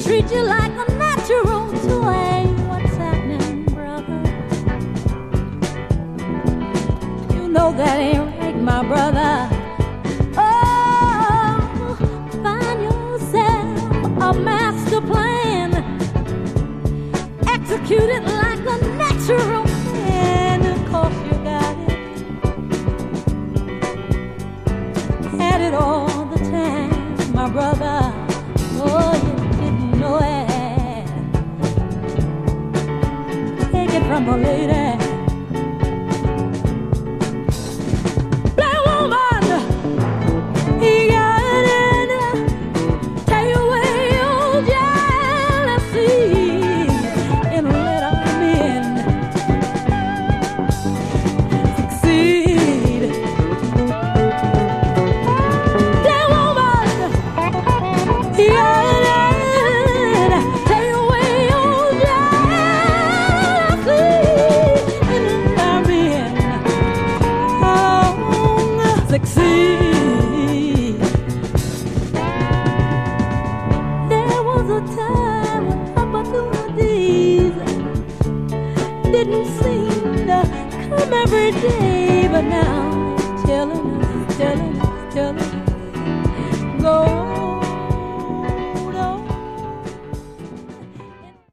treat you like a natural toy. What's happening, brother? You know that ain't right, my brother. Oh, find yourself a master plan. Execute it like a natural man. Of course you got it. Had it all the time, my brother. Oh, you didn't know it. Take it from a lady. Black woman, he got it. Take away your jealousy and let our men succeed. Black woman, he got it. Succeed. There was a time when opportunities didn't seem to come every day.